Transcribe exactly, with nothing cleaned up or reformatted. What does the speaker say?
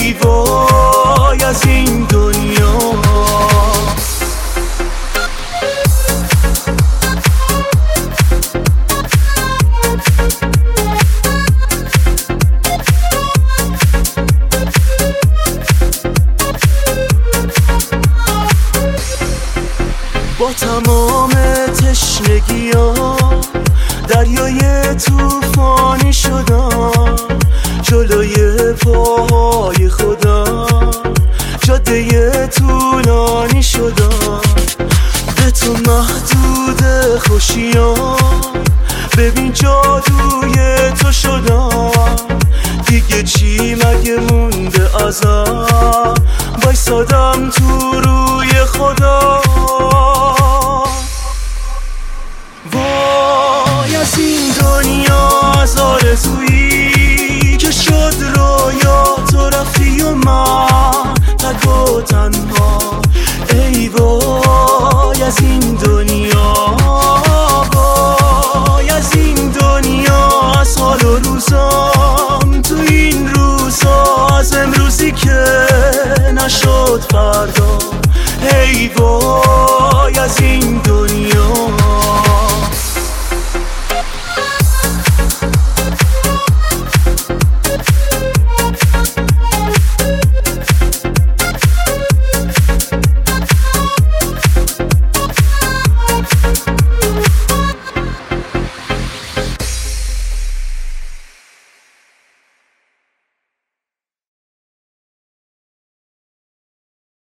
ای وای از این دنیا. با تمام تشنگی ها دریای توفانی شدم، جلوی پاهای خدا جاده طولانی شدم. به تو محدود خوشیام ببین جادوی تو شدم. دیگه چی مگه مونده ازم، وایسادم تو روی خدا. وای از این دنیا، از آرزویی که شد رویا، تو رفتی و من تک و تنها. ای وای از این دنیا، وای از این دنیا، از حال و روزام تو این روزا، از امروزی که نشد فردا. ای وای از این